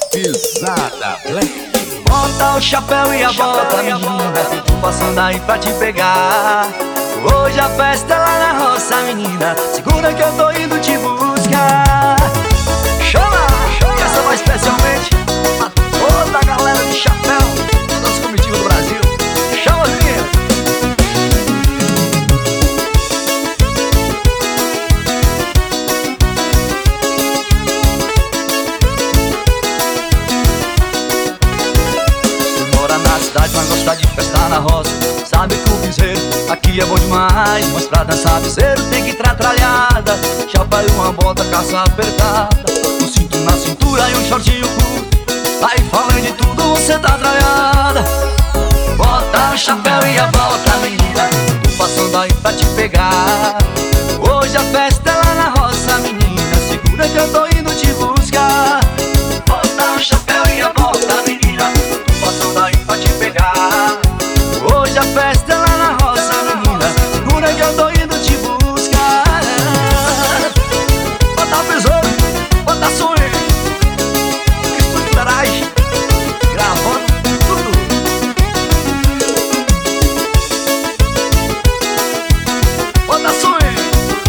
Pisada Black. Bota o chapéu e a bota, menina, que tô passando aí pra te pegar. Hoje a festa é lá na roça, menina, segura que eu tô indo te buscar. Chama! E essa vai especialmente pra toda a galera de chapéu, todas as comitivas do Brasil. Chama, menina! Mas gosta de festar na roça. Sabe que o piseiro aqui é bom demais, mas pra dançar piseiro tem que entrar tralhada. Chapa e uma bota, calça apertada, um cinto na cintura e um shortinho curto. Aí falando de tudo você tá tralhada. Bota o chapéu e a bota, menina, tô passando aí pra te pegar. Hoje a festa é lá na roça, menina, segura que eu tô indo te buscar. Bota o chapéu e a bota, menina, tô passando aí pra te pegar. Hoje a festa é lá na roça, menina, segura que eu tô indo te buscar. Bota besouro, bota swing, estúdio garagem, gravando tudo. Bota swing.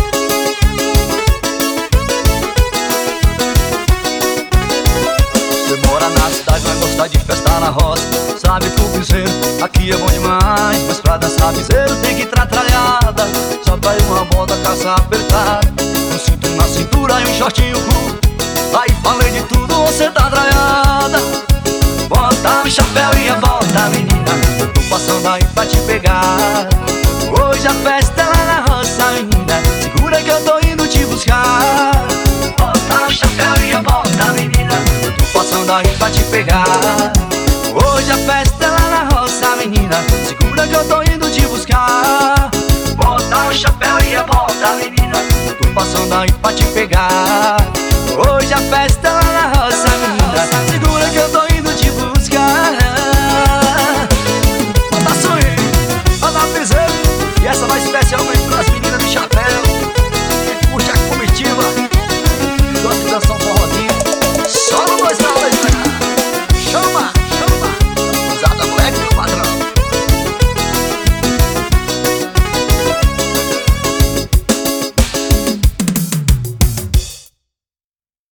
Você mora na cidade, mas gosta de festar na roça. Sabe que o piseiro aqui é bom demais, mas pra dançar piseiro tem que entrar tralhada. Só vai uma bota, calça apertada, um cinto na cintura e um shortinho curto. Aí falei de tudo, você tá tralhada. Bota o chapéu e a bota, menina, eu tô passando aí pra te pegar. Hoje a festa é lá na roça, menina, segura que eu tô indo te buscar. Bota o chapéu e a bota, menina, eu tô passando aí pra te pegar. Hoje a festa é lá na roça, menina, segura que eu tô indo te buscar. Bota o chapéu e a bota,